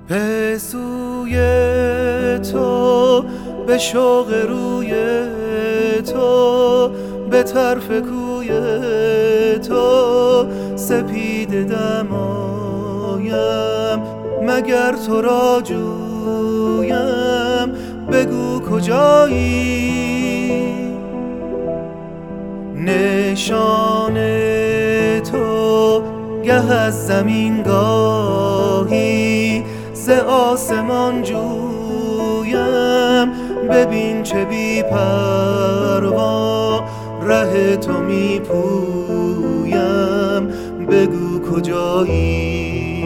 به سوی تو، به شوق روی تو، به طرف کوی تو سپیده دمایم. مگر تو را جویم، بگو کجایی؟ نشان تو گه از زمین گاهی ز آسمان جویم. ببین چه بی پروا ره تو می پویم، بگو کجایی؟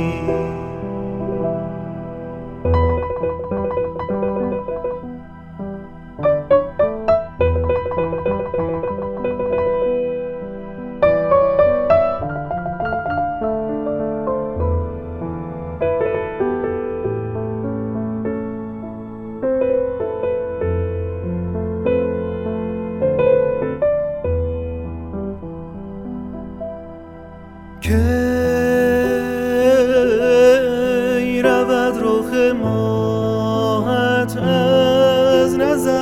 کی رود رخ ماهت از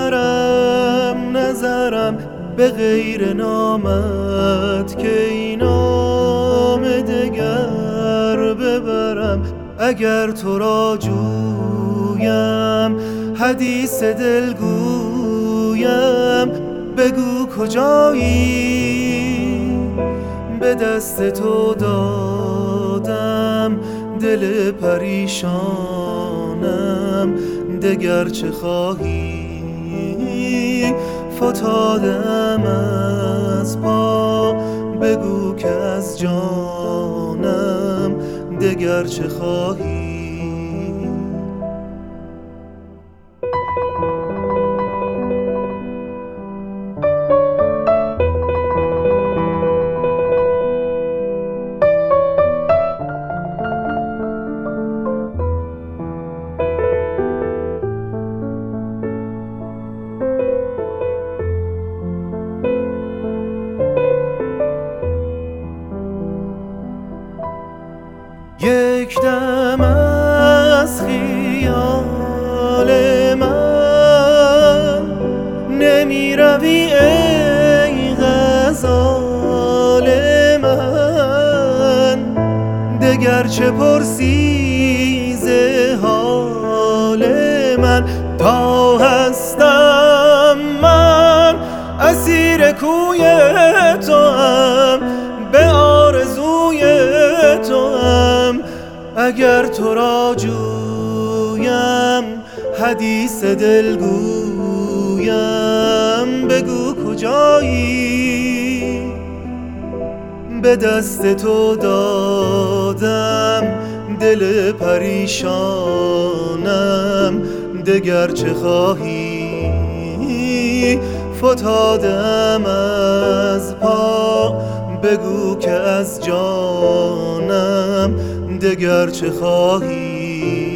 نظرم به غیر نامت، که این نام دگر ببرم. اگر تو را جویم، حدیث دل گویم، بگو کجایی؟ به دست تو دادم دل پریشانم، دگر چه خواهی؟ فتادم از پا، بگو که از جانم دگر چه خواهی؟ یک دم از خیال من نمی روی ای غزال من، دگر چه پرسی ز حال من؟ تا هستم من اسیر کوی توام، به آرزوی توام. اگر تو را جویم، حدیث دل گویم، بگو کجایی؟ به دست تو دادم دل پریشانم، دگر چه خواهی؟ فتادم از پا، بگو که از جانم دگر چه خواهی؟